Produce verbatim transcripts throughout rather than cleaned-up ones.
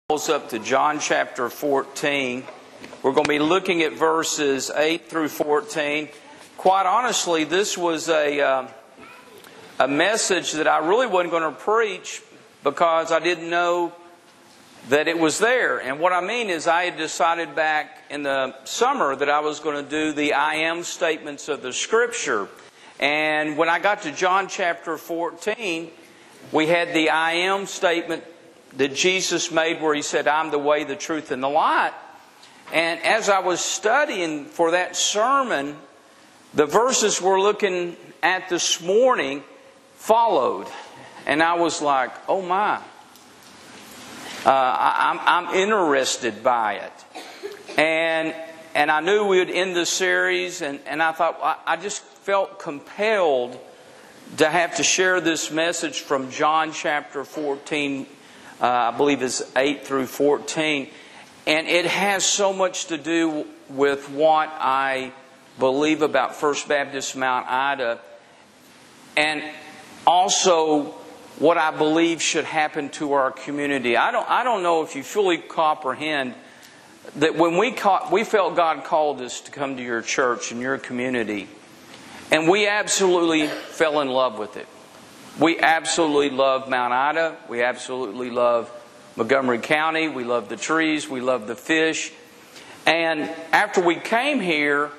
Up to John chapter fourteen. We're going to be looking at verses eight through fourteen. Quite honestly, this was a uh, a message that I really wasn't going to preach because I didn't know that it was there. And what I mean is I had decided back in the summer that I was going to do the I am statements of the Scripture. And when I got to John chapter fourteen, we had the I am statement that Jesus made where He said, I'm the way, the truth, and the light. And as I was studying for that sermon, the verses we're looking at this morning followed. And I was like, oh my. Uh, I, I'm, I'm interested by it. And and I knew we would end the series, and, and I thought, I, I just felt compelled to have to share this message from John chapter fourteen, Uh, I believe it's eight through fourteen. And it has so much to do with what I believe about First Baptist Mount Ida. And also what I believe should happen to our community. I don't I don't know if you fully comprehend that when we caught, we felt God called us to come to your church and your community. And we absolutely fell in love with it. We absolutely love Mount Ida. We absolutely love Montgomery County. We love the trees. We love the fish. And after we came here,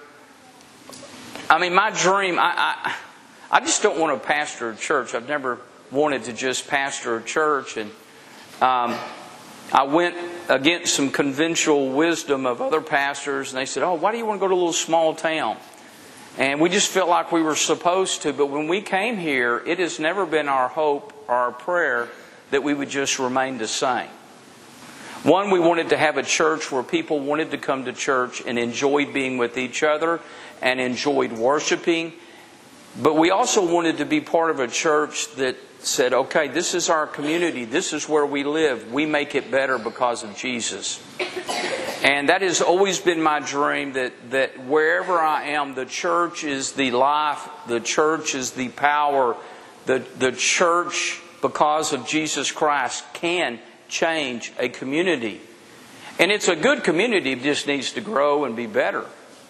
I mean, my dream, I, I, I just don't want to pastor a church. I've never wanted to just pastor a church. And um, I went against some conventional wisdom of other pastors, and they said, oh, why do you want to go to a little small town? And we just felt like we were supposed to. But when we came here, it has never been our hope or our prayer that we would just remain the same. One, we wanted to have a church where people wanted to come to church and enjoyed being with each other and enjoyed worshiping. But we also wanted to be part of a church that said, okay, this is our community. This is where we live. We make it better because of Jesus. And that has always been my dream, that, that wherever I am, the church is the life, the church is the power, the, the church, because of Jesus Christ, can change a community. And it's a good community, it just needs to grow and be better.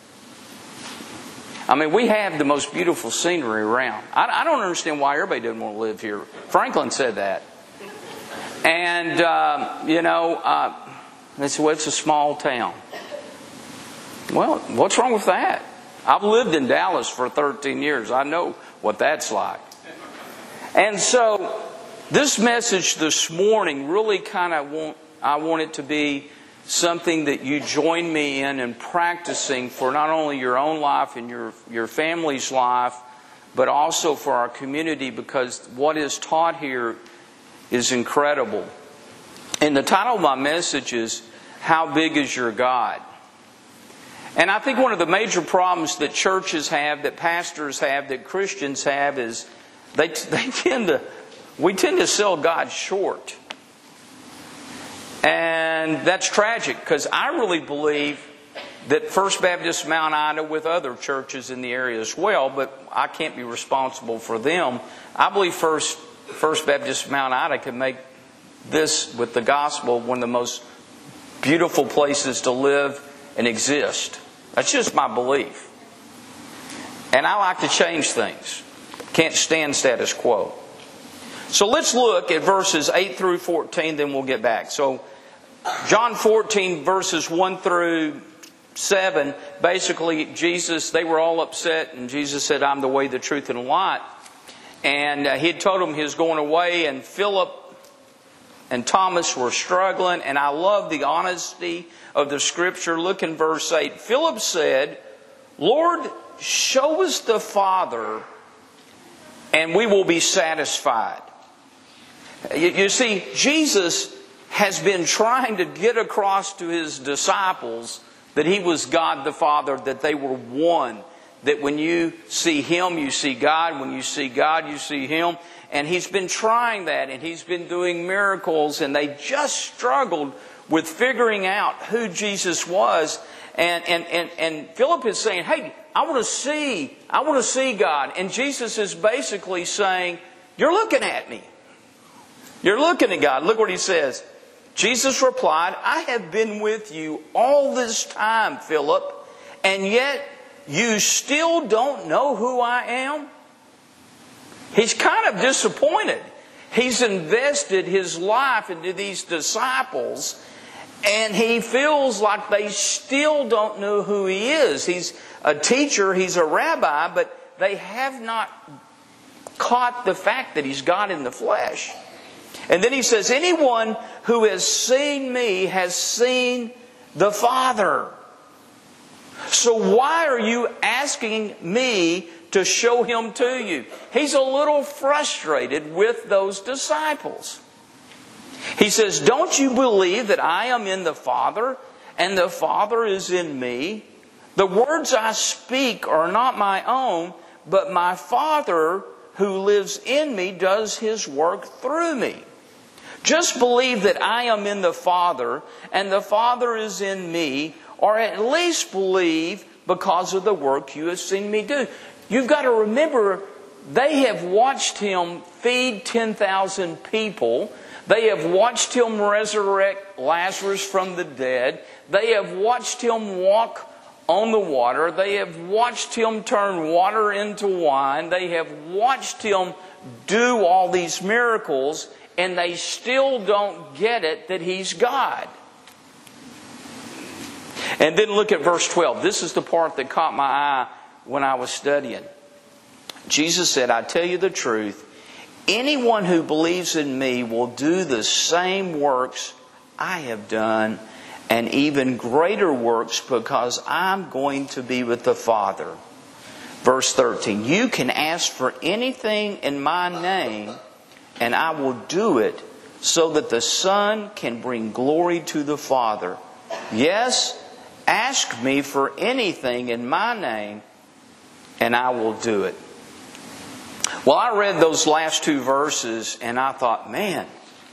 I mean, we have the most beautiful scenery around. I, I don't understand why everybody doesn't want to live here. Franklin said that. And, uh, you know... Uh, They said, well, it's a small town. Well, what's wrong with that? I've lived in Dallas for thirteen years. I know what that's like. And so, this message this morning really kind of want, I want it to be something that you join me in and practicing for not only your own life and your, your family's life, but also for our community, because what is taught here is incredible. And the title of my message is, How Big Is Your God? And I think one of the major problems that churches have, that pastors have, that Christians have is they they tend to, we tend to sell God short. And that's tragic, because I really believe that First Baptist Mount Ida, with other churches in the area as well, but I can't be responsible for them. I believe First, First Baptist Mount Ida can make this, with the gospel, one of the most beautiful places to live and exist. That's just my belief. And I like to change things. Can't stand status quo. So let's look at verses eight through fourteen, then we'll get back. So John fourteen, verses one through seven, basically Jesus, they were all upset, and Jesus said, I'm the way, the truth, and the light. And uh, he had told them he was going away, and Philip and Thomas were struggling, and I love the honesty of the Scripture. Look in verse eight. Philip said, Lord, show us the Father, and we will be satisfied. You, you see, Jesus has been trying to get across to His disciples that He was God the Father, that they were one. That when you see Him, you see God. When you see God, you see Him. And He's been trying that, and He's been doing miracles, and they just struggled with figuring out who Jesus was. And, and, and, and Philip is saying, hey, I want to see, I want to see God. And Jesus is basically saying, you're looking at me. You're looking at God. Look what He says. Jesus replied, I have been with you all this time, Philip, and yet you still don't know who I am? He's kind of disappointed. He's invested his life into these disciples, and he feels like they still don't know who he is. He's a teacher, he's a rabbi, but they have not caught the fact that he's God in the flesh. And then he says, anyone who has seen me has seen the Father. So why are you asking me to show him to you? He's a little frustrated with those disciples. He says, don't you believe that I am in the Father and the Father is in me? The words I speak are not my own, but my Father who lives in me does his work through me. Just believe that I am in the Father and the Father is in me, or at least believe because of the work you have seen me do. You've got to remember, they have watched him feed ten thousand people. They have watched him resurrect Lazarus from the dead. They have watched him walk on the water. They have watched him turn water into wine. They have watched him do all these miracles, and they still don't get it that he's God. And then look at verse twelve. This is the part that caught my eye when I was studying. Jesus said, I tell you the truth, anyone who believes in me will do the same works I have done, and even greater works, because I'm going to be with the Father. Verse thirteen, you can ask for anything in my name, and I will do it, so that the Son can bring glory to the Father. Yes, ask me for anything in my name, and I will do it. Well, I read those last two verses, and I thought, man,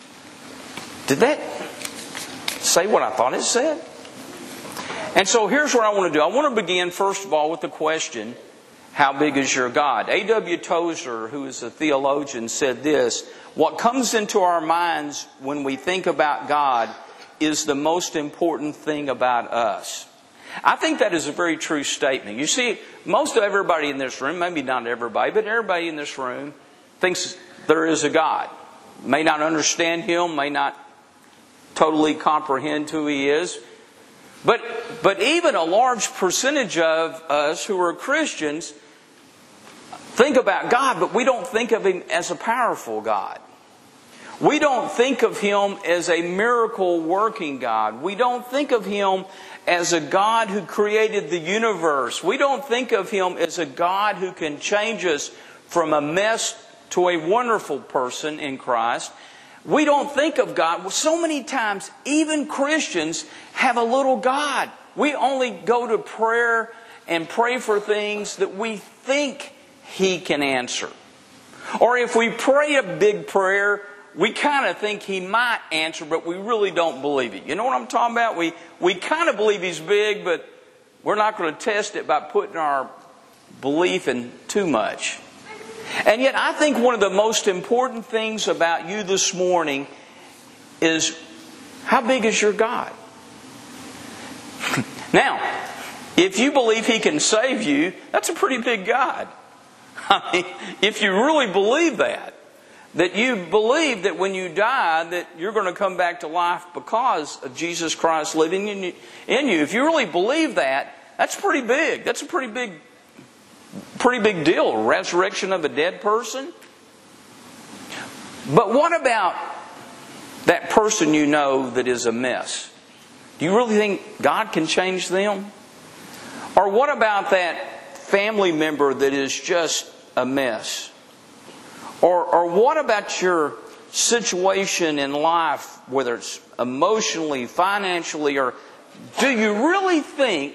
did that say what I thought it said? And so here's what I want to do. I want to begin, first of all, with the question, how big is your God? A W Tozer, who is a theologian, said this: what comes into our minds when we think about God is the most important thing about us. I think that is a very true statement. You see, most of everybody in this room, maybe not everybody, but everybody in this room thinks there is a God. May not understand him, may not totally comprehend who he is. But, but even a large percentage of us who are Christians think about God, but we don't think of him as a powerful God. We don't think of him as a miracle working God. We don't think of him as a God who created the universe. We don't think of him as a God who can change us from a mess to a wonderful person in Christ. We don't think of God. So many times, even Christians have a little God. We only go to prayer and pray for things that we think he can answer. Or if we pray a big prayer, we kind of think he might answer, but we really don't believe it. You know what I'm talking about? We, we kind of believe he's big, but we're not going to test it by putting our belief in too much. And yet I think one of the most important things about you this morning is, how big is your God? Now, if you believe he can save you, that's a pretty big God. I mean, if you really believe that, that you believe that when you die that you're going to come back to life because of Jesus Christ living in you, in you. If you really believe that, that's pretty big. That's a pretty big, pretty big deal. Resurrection of a dead person. But what about that person you know that is a mess? Do you really think God can change them? Or what about that family member that is just a mess? Or, or what about your situation in life, whether it's emotionally, financially, or do you really think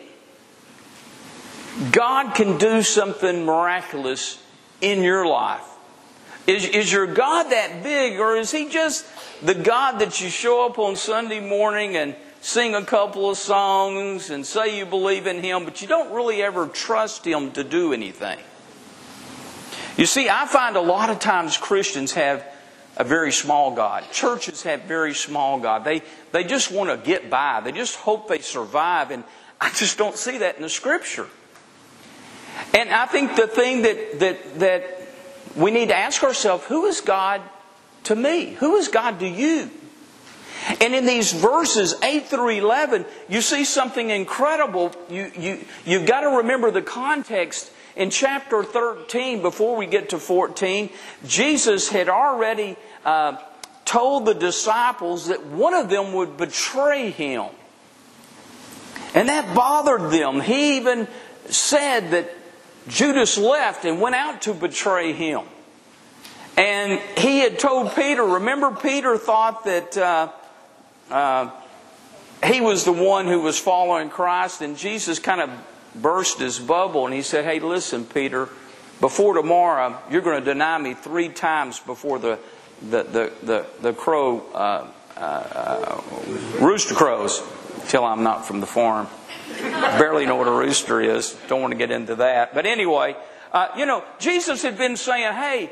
God can do something miraculous in your life? Is, is your God that big, or is he just the God that you show up on Sunday morning and sing a couple of songs and say you believe in him, but you don't really ever trust him to do anything? You see, I find a lot of times Christians have a very small God. Churches have very small God. They, they just want to get by. They just hope they survive. And I just don't see that in the Scripture. And I think the thing that, that, that we need to ask ourselves, who is God to me? Who is God to you? And in these verses eight through eleven, you see something incredible. You, you, you've got to remember the context. In chapter thirteen, before we get to fourteen, Jesus had already uh, told the disciples that one of them would betray Him. And that bothered them. He even said that Judas left and went out to betray Him. And he had told Peter, remember Peter thought that uh, uh, he was the one who was following Christ, and Jesus kind of burst his bubble and he said, hey, listen, Peter, before tomorrow, you're going to deny me three times before the the the the, the crow uh, uh, rooster crows. Till I'm not from the farm, barely know what a rooster is. Don't want to get into that. But anyway, uh, you know, Jesus had been saying, hey,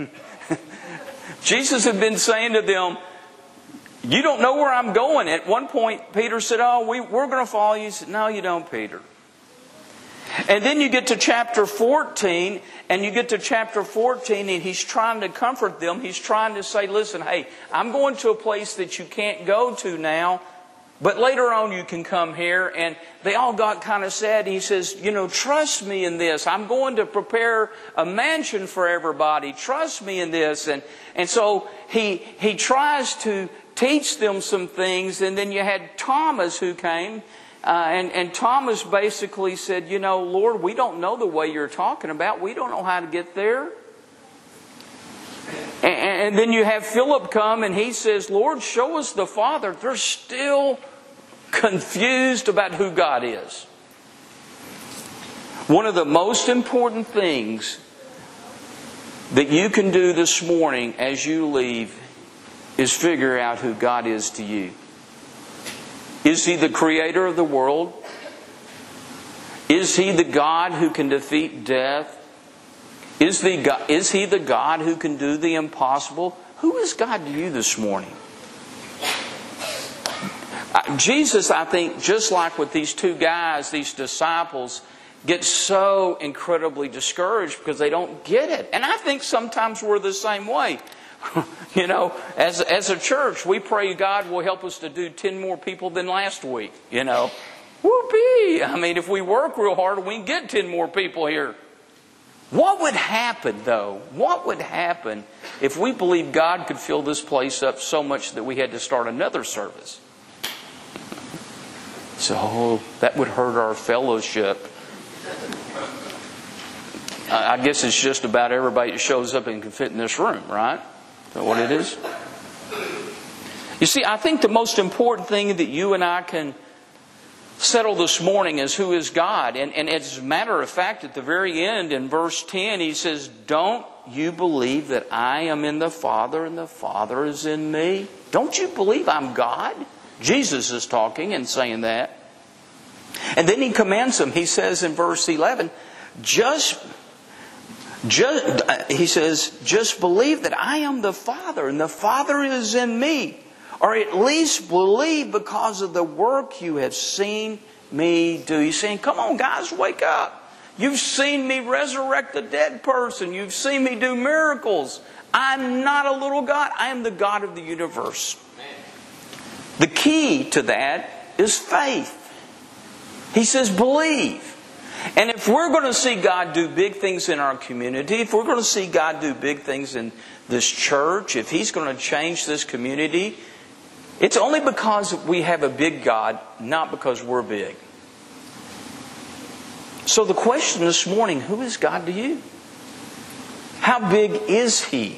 Jesus had been saying to them, you don't know where I'm going. At one point, Peter said, oh, we, we're going to follow you. He said, no, you don't, Peter. And then you get to chapter fourteen, and you get to chapter fourteen, and he's trying to comfort them. He's trying to say, listen, hey, I'm going to a place that you can't go to now, but later on you can come here. And they all got kind of sad. He says, you know, trust me in this. I'm going to prepare a mansion for everybody. Trust me in this. And, and so he, he tries to teach them some things. And then you had Thomas who came. Uh, and, and Thomas basically said, you know, Lord, we don't know the way you're talking about. We don't know how to get there. And, and then you have Philip come and he says, Lord, show us the Father. They're still confused about who God is. One of the most important things that you can do this morning as you leave is figure out who God is to you. Is He the creator of the world? Is He the God who can defeat death? Is, the God, is He the God who can do the impossible? Who is God to you this morning? Jesus, I think, just like with these two guys, these disciples, get so incredibly discouraged because they don't get it. And I think sometimes we're the same way. You know, as as a church, we pray God will help us to do ten more people than last week. You know, whoopee! I mean, if we work real hard, we can get ten more people here. What would happen, though? What would happen if we believed God could fill this place up so much that we had to start another service? So that would hurt our fellowship. I guess it's just about everybody that shows up and can fit in this room, right? Is that what it is? You see, I think the most important thing that you and I can settle this morning is who is God. And, and as a matter of fact, at the very end in verse ten, He says, don't you believe that I am in the Father and the Father is in me? Don't you believe I'm God? Jesus is talking and saying that. And then He commands them. He says in verse eleven, just... Just, he says, just believe that I am the Father and the Father is in me. Or at least believe because of the work you have seen me do. He's saying, come on guys, wake up. You've seen me resurrect a dead person. You've seen me do miracles. I'm not a little God. I am the God of the universe. The key to that is faith. He says, believe. And if we're going to see God do big things in our community, if we're going to see God do big things in this church, if He's going to change this community, it's only because we have a big God, not because we're big. So the question this morning, who is God to you? How big is He?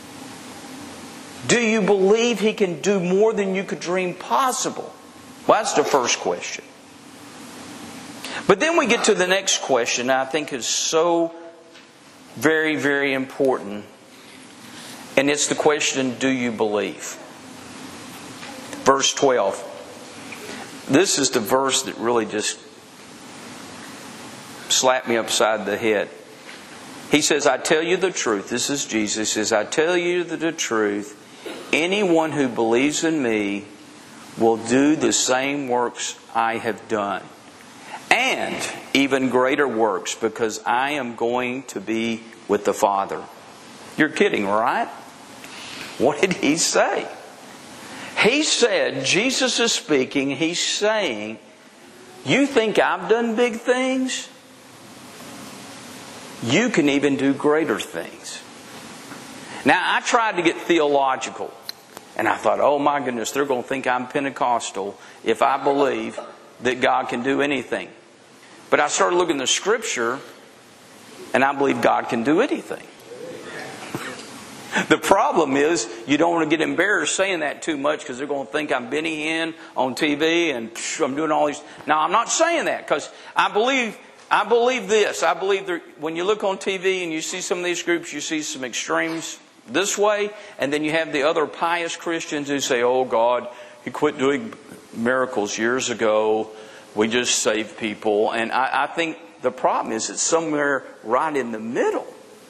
Do you believe He can do more than you could dream possible? Well, that's the first question. But then we get to the next question I think is so very, very important. And it's the question, do you believe? Verse twelve. This is the verse that really just slapped me upside the head. He says, I tell you the truth. This is Jesus. He says, I tell you the truth. Anyone who believes in me will do the same works I have done. And even greater works, because I am going to be with the Father. You're kidding, right? What did He say? He said, Jesus is speaking, He's saying, you think I've done big things? You can even do greater things. Now, I tried to get theological. And I thought, oh my goodness, they're going to think I'm Pentecostal if I believe that God can do anything. But I started looking at the Scripture, and I believe God can do anything. The problem is, you don't want to get embarrassed saying that too much, because they're going to think I'm Benny Hinn on T V and psh, I'm doing all these. Now, I'm not saying that, because I believe I believe this. I believe that when you look on T V and you see some of these groups, you see some extremes this way, and then you have the other pious Christians who say, oh God, He quit doing miracles years ago. We just saved people. And I, I think the problem is it's somewhere right in the middle.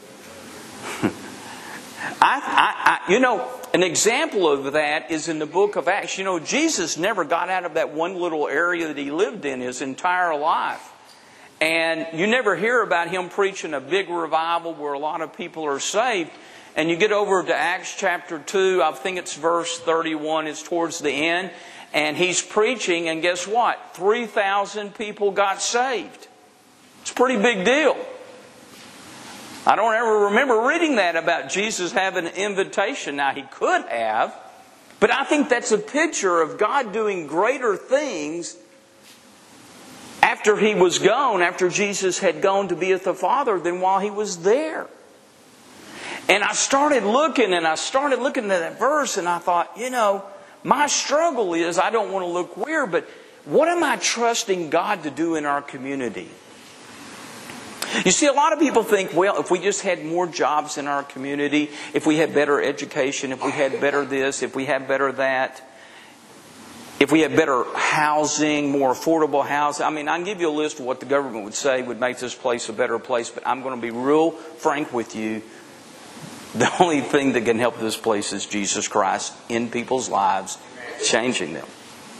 I, I, I, you know, an example of that is in the book of Acts. You know, Jesus never got out of that one little area that He lived in His entire life. And you never hear about Him preaching a big revival where a lot of people are saved. And you get over to Acts chapter two, I think it's verse thirty-one, it's towards the end. And He's preaching, and guess what? three thousand people got saved. It's a pretty big deal. I don't ever remember reading that about Jesus having an invitation. Now, He could have. But I think that's a picture of God doing greater things after He was gone, after Jesus had gone to be with the Father, than while He was there. And I started looking, and I started looking at that verse, and I thought, you know, my struggle is, I don't want to look weird, but what am I trusting God to do in our community? You see, a lot of people think, well, if we just had more jobs in our community, if we had better education, if we had better this, if we had better that, if we had better housing, more affordable housing. I mean, I can give you a list of what the government would say would make this place a better place, but I'm going to be real frank with you. The only thing that can help this place is Jesus Christ in people's lives, changing them.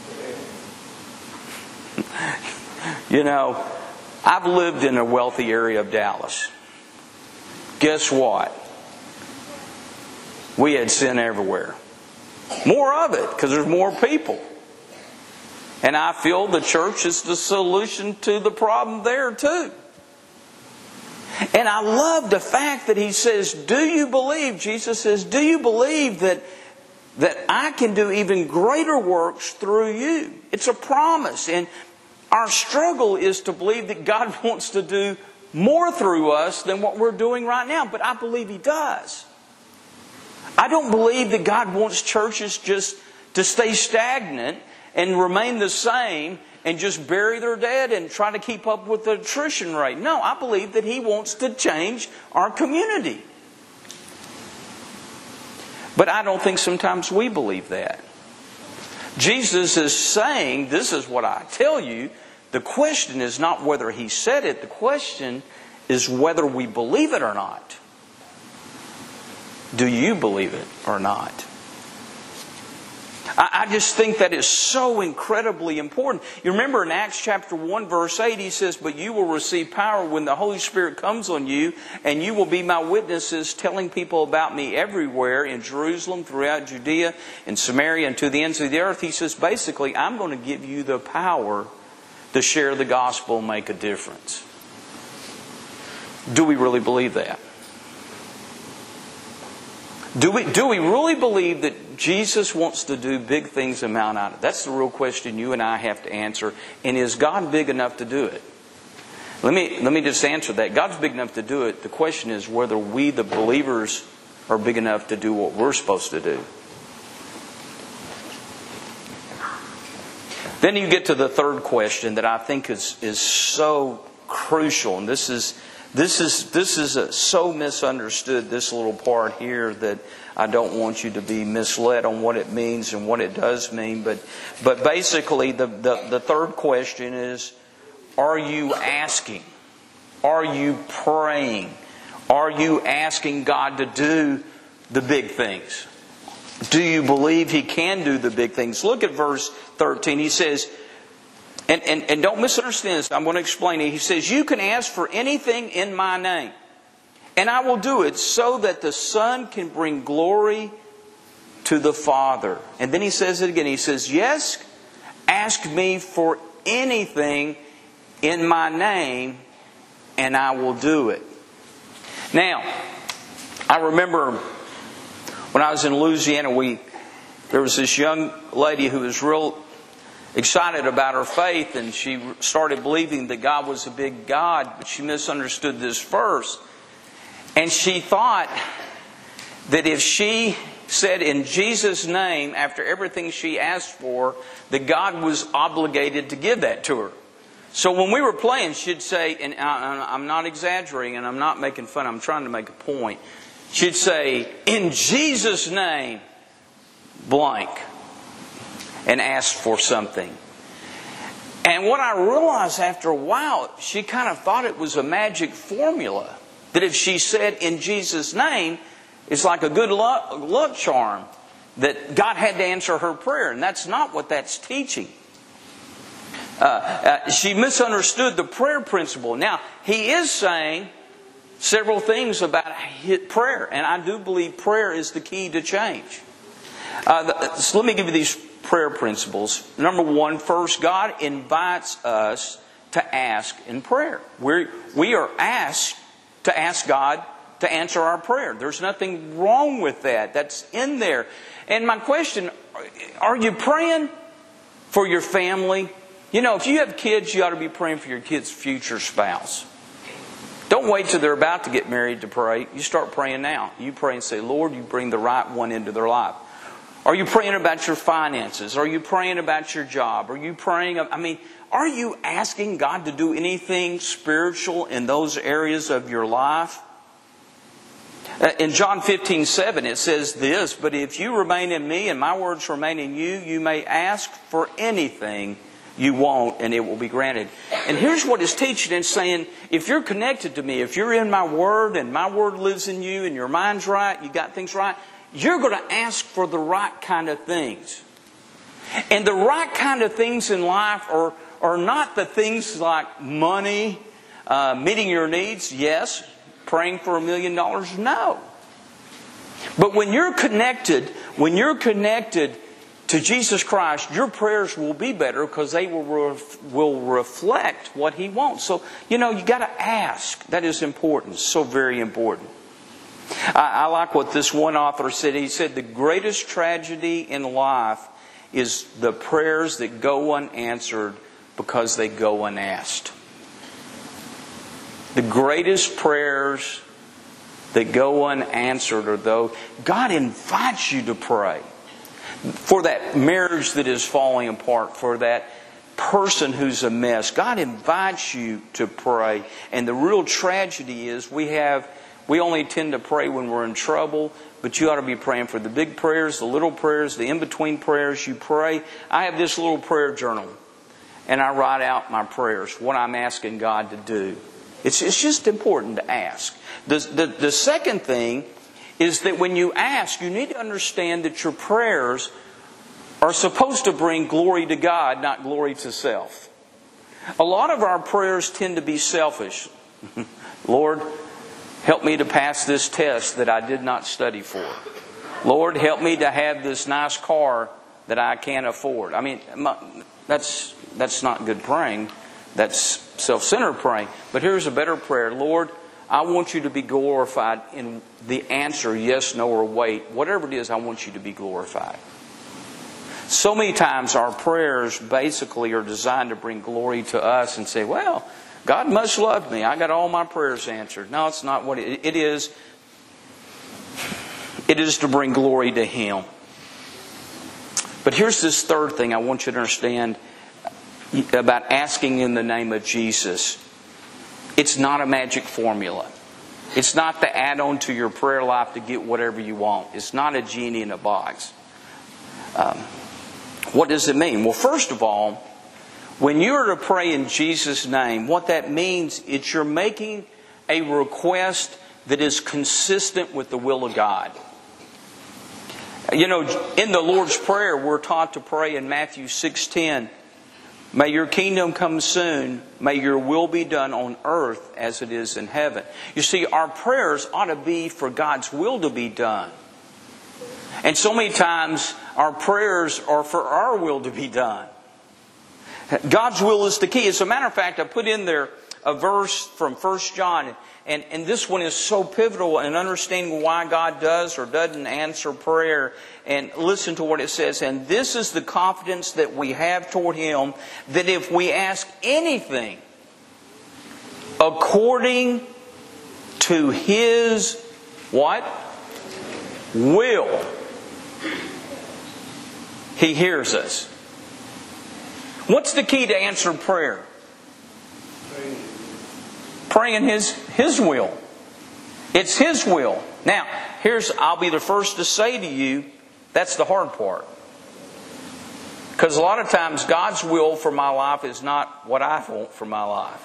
You know, I've lived in a wealthy area of Dallas. Guess what? We had sin everywhere. More of it, because there's more people. And I feel the church is the solution to the problem there too. And I love the fact that He says, do you believe, Jesus says, do you believe that, that I can do even greater works through you? It's a promise. And our struggle is to believe that God wants to do more through us than what we're doing right now. But I believe He does. I don't believe that God wants churches just to stay stagnant and remain the same and just bury their dead and try to keep up with the attrition rate. No, I believe that He wants to change our community. But I don't think sometimes we believe that. Jesus is saying, this is what I tell you. The question is not whether He said it. The question is whether we believe it or not. Do you believe it or not? I, I just think that is so incredibly important. You remember in Acts chapter one verse eight, He says, but you will receive power when the Holy Spirit comes on you, and you will be my witnesses, telling people about me everywhere, in Jerusalem, throughout Judea, in Samaria, and to the ends of the earth. He says, basically, I'm going to give you the power to share the gospel and make a difference. Do we really believe that? Do we, do we really believe that Jesus wants to do big things in Mount Ida? That's the real question you and I have to answer. And is God big enough to do it? Let me, let me just answer that. God's big enough to do it. The question is whether we, the believers, are big enough to do what we're supposed to do. Then you get to the third question that I think is, is so crucial. And this is This is this is a, so misunderstood, this little part here, that I don't want you to be misled on what it means and what it does mean. But but basically the, the, the third question is, are you asking? Are you praying? Are you asking God to do the big things? Do you believe He can do the big things? Look at verse thirteen. He says, and, and, and don't misunderstand this, I'm going to explain it. He says, you can ask for anything in my name, and I will do it so that the Son can bring glory to the Father. And then He says it again. He says, yes, ask me for anything in my name, and I will do it. Now, I remember when I was in Louisiana, we there was this young lady who was real excited about her faith, and she started believing that God was a big God, but she misunderstood this verse. And she thought that if she said in Jesus' name, after everything she asked for, that God was obligated to give that to her. So when we were playing, she'd say, and I'm not exaggerating and I'm not making fun, I'm trying to make a point. She'd say, in Jesus' name, blank, and ask for something. And what I realized after a while, she kind of thought it was a magic formula. That if she said in Jesus' name, it's like a good luck, luck charm. That God had to answer her prayer. And that's not what that's teaching. Uh, uh, she misunderstood the prayer principle. Now, He is saying several things about prayer. And I do believe prayer is the key to change. Uh, so let me give you these prayer principles. Number one, first, God invites us to ask in prayer. We're, we are asked to ask God to answer our prayer. There's nothing wrong with that. That's in there. And my question, are you praying for your family? You know, if you have kids, you ought to be praying for your kid's future spouse. Don't wait till they're about to get married to pray. You start praying now. You pray and say, Lord, you bring the right one into their life. Are you praying about your finances? Are you praying about your job? Are you praying, I mean, are you asking God to do anything spiritual in those areas of your life? In John fifteen seven it says this, but if you remain in me and my words remain in you, you may ask for anything you want and it will be granted. And here's what it's teaching and saying, if you're connected to me, if you're in my word and my word lives in you and your mind's right, you got things right, you're going to ask for the right kind of things. And the right kind of things in life are, are not the things like money, uh, meeting your needs, yes. Praying for a million dollars, no. But when you're connected, when you're connected to Jesus Christ, your prayers will be better because they will ref, will reflect what He wants. So, you know, you got to ask. That is important. So very important. I, I like what this one author said. He said, the greatest tragedy in life is the prayers that go unanswered because they go unasked. The greatest prayers that go unanswered are those God invites you to pray. For that marriage that is falling apart, for that person who's a mess, God invites you to pray. And the real tragedy is we have we only tend to pray when we're in trouble, but you ought to be praying for the big prayers, the little prayers, the in-between prayers. You pray. I have this little prayer journal, and I write out my prayers, what I'm asking God to do. It's, it's just important to ask. The, the, the second thing is that when you ask, you need to understand that your prayers are supposed to bring glory to God, not glory to self. A lot of our prayers tend to be selfish. Lord, help me to pass this test that I did not study for. Lord, help me to have this nice car that I can't afford. I mean, that's that's not good praying. That's self-centered praying. But here's a better prayer. Lord, I want you to be glorified in the answer, yes, no, or wait. Whatever it is, I want you to be glorified. So many times our prayers basically are designed to bring glory to us and say, well, God must love me. I got all my prayers answered. No, it's not what it, it is. It is to bring glory to Him. But here's this third thing I want you to understand about asking in the name of Jesus. It's not a magic formula. It's not the add-on to your prayer life to get whatever you want. It's not a genie in a box. Um, what does it mean? Well, first of all, when you're to pray in Jesus' name, what that means is you're making a request that is consistent with the will of God. You know, in the Lord's Prayer, we're taught to pray in Matthew six ten, may your kingdom come soon, may your will be done on earth as it is in heaven. You see, our prayers ought to be for God's will to be done. And so many times, our prayers are for our will to be done. God's will is the key. As a matter of fact, I put in there a verse from First John, and, and this one is so pivotal in understanding why God does or doesn't answer prayer. And listen to what it says. And this is the confidence that we have toward Him, that if we ask anything according to His what? Will, He hears us. What's the key to answered prayer? Praying His, His will. It's His will. Now, here's, I'll be the first to say to you, that's the hard part. Because a lot of times God's will for my life is not what I want for my life.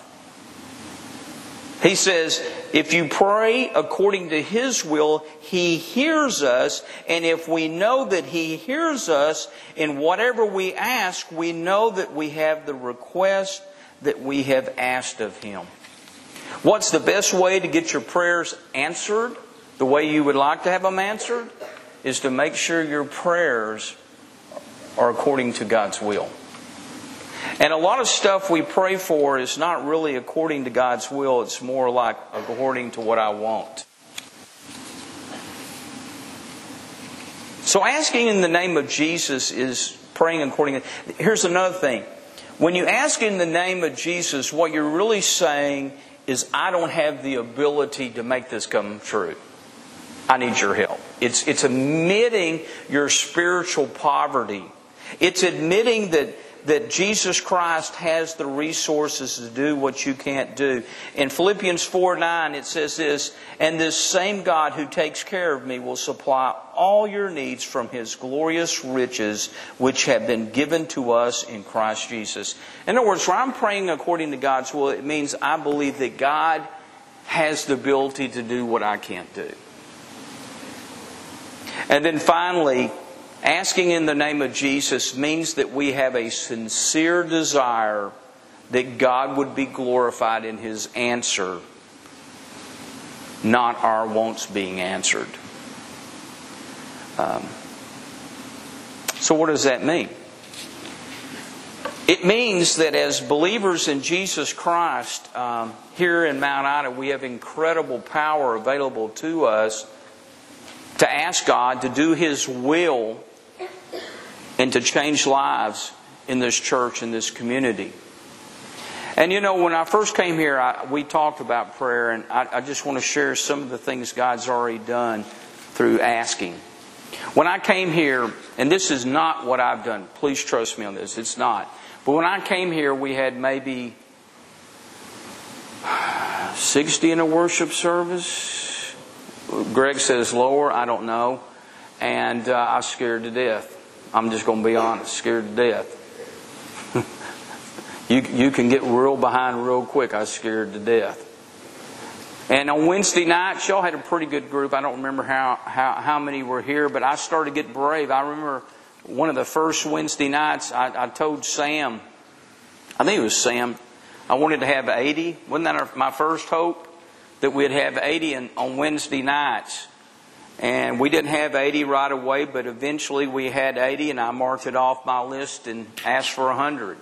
He says, if you pray according to His will, He hears us. And if we know that He hears us in whatever we ask, we know that we have the request that we have asked of Him. What's the best way to get your prayers answered, the way you would like to have them answered, is to make sure your prayers are according to God's will. And a lot of stuff we pray for is not really according to God's will. It's more like according to what I want. So asking in the name of Jesus is praying according to... Here's another thing. When you ask in the name of Jesus, what you're really saying is, I don't have the ability to make this come true. I need your help. It's, it's admitting your spiritual poverty. It's admitting that, that Jesus Christ has the resources to do what you can't do. In Philippians four nine it says this, and this same God who takes care of me will supply all your needs from His glorious riches which have been given to us in Christ Jesus. In other words, when I'm praying according to God's will, it means I believe that God has the ability to do what I can't do. And then finally, asking in the name of Jesus means that we have a sincere desire that God would be glorified in His answer, not our wants being answered. Um, so what does that mean? It means that as believers in Jesus Christ, um, here in Mount Ida, we have incredible power available to us to ask God to do His will and to change lives in this church, in this community. And you know, when I first came here, I, we talked about prayer, and I, I just want to share some of the things God's already done through asking. When I came here, and this is not what I've done, please trust me on this, it's not. But when I came here, we had maybe sixty in a worship service. Greg says lower, I don't know. And uh, I was scared to death. I'm just going to be honest, scared to death. you you can get real behind real quick. I was scared to death. And on Wednesday nights, y'all had a pretty good group. I don't remember how, how, how many were here, but I started to get brave. I remember one of the first Wednesday nights, I, I told Sam, I think it was Sam, I wanted to have eighty. Wasn't that our, my first hope? That we'd have eighty in, on Wednesday nights. And we didn't have eighty right away, but eventually we had eighty, and I marked it off my list and asked for one hundred.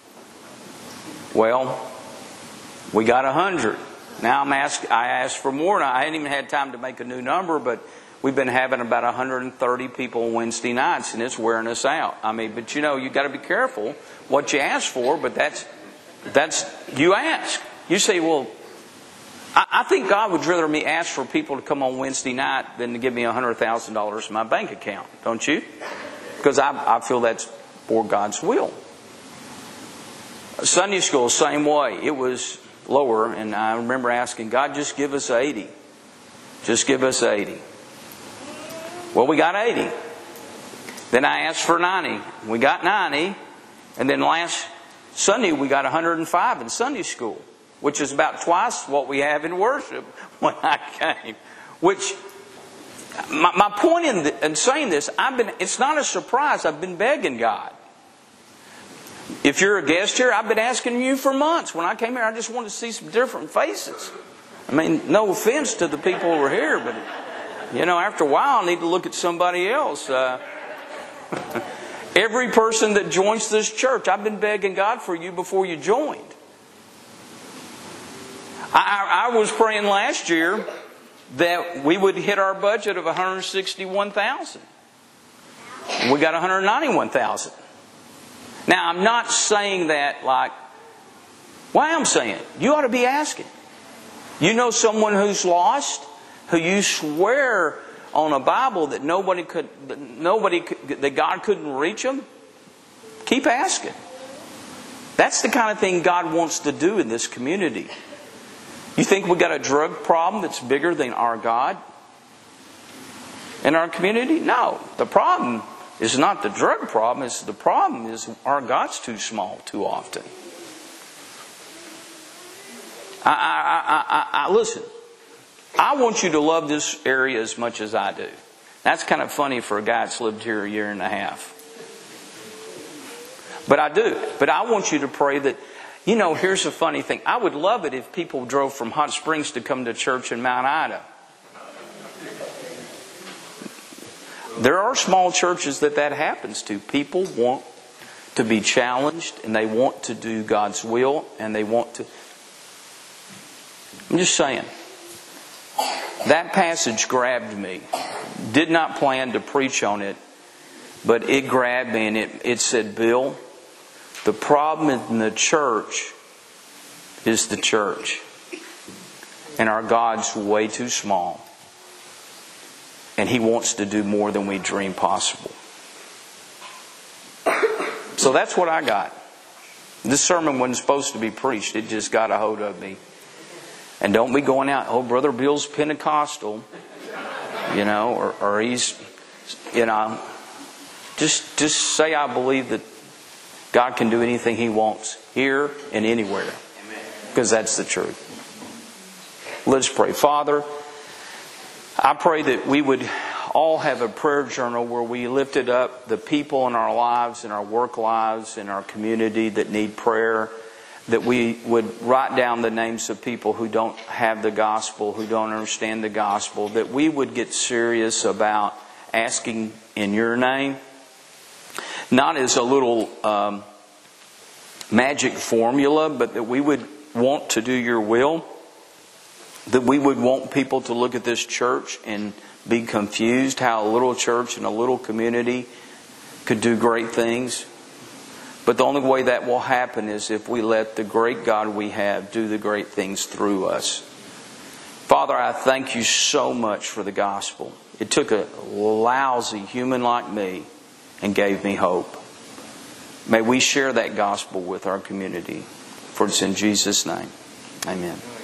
Well, we got one hundred. Now I'm asked, I asked for more, and I hadn't even had time to make a new number, but we've been having about one hundred thirty people on Wednesday nights, and it's wearing us out. I mean, but you know, you got to be careful what you ask for, but that's, that's, you ask. You say, well, I, I think God would rather me ask for people to come on Wednesday night than to give me one hundred thousand dollars in my bank account, don't you? Because I, I feel that's for God's will. Sunday school, same way. It was lower, and I remember asking, God, just give us eighty. Just give us eighty. Well, we got eighty. Then I asked for ninety. We got ninety. And then last Sunday we got one hundred five in Sunday school. which is about twice what we have in worship when I came. Which, my, my point in, the, in saying this, I've been, it's not a surprise. I've been begging God. If you're a guest here, I've been asking you for months. When I came here, I just wanted to see some different faces. I mean, no offense to the people who are here, but, you know, after a while, I need to look at somebody else. Uh, every person that joins this church, I've been begging God for you before you joined. I, I, I was praying last year that we would hit our budget of one hundred sixty-one thousand dollars. We got one hundred ninety-one thousand dollars. Now, I'm not saying that like, why I'm saying it? You ought to be asking. You know someone who's lost, who you swear on a Bible that nobody could, that nobody could, that God couldn't reach them? Keep asking. That's the kind of thing God wants to do in this community. You think we got a drug problem that's bigger than our God in our community? No. The problem is not the drug problem. It's the problem is our God's too small too often. I, I, I, I, listen, I want you to love this area as much as I do. That's kind of funny for a guy that's lived here a year and a half. But I do. But I want you to pray that, you know, here's a funny thing. I would love it if people drove from Hot Springs to come to church in Mount Ida. There are small churches that that happens to. People want to be challenged and they want to do God's will and they want to... I'm just saying. That passage grabbed me. Did not plan to preach on it, but it grabbed me and it, it said, Bill, the problem in the church is the church. And our God's way too small. And He wants to do more than we dream possible. So that's what I got. This sermon wasn't supposed to be preached. It just got a hold of me. And don't be going out, oh, Brother Bill's Pentecostal, you know, or, or he's, you know, just just say I believe that God can do anything He wants here and anywhere. Because that's the truth. Let's pray. Father, I pray that we would all have a prayer journal where we lifted up the people in our lives, in our work lives, in our community that need prayer. That we would write down the names of people who don't have the gospel, who don't understand the gospel. That we would get serious about asking in Your name. Not as a little um, magic formula, but that we would want to do Your will. That we would want people to look at this church and be confused how a little church and a little community could do great things. But the only way that will happen is if we let the great God we have do the great things through us. Father, I thank You so much for the gospel. It took a lousy human like me and gave me hope. May we share that gospel with our community. For it's in Jesus' name. Amen.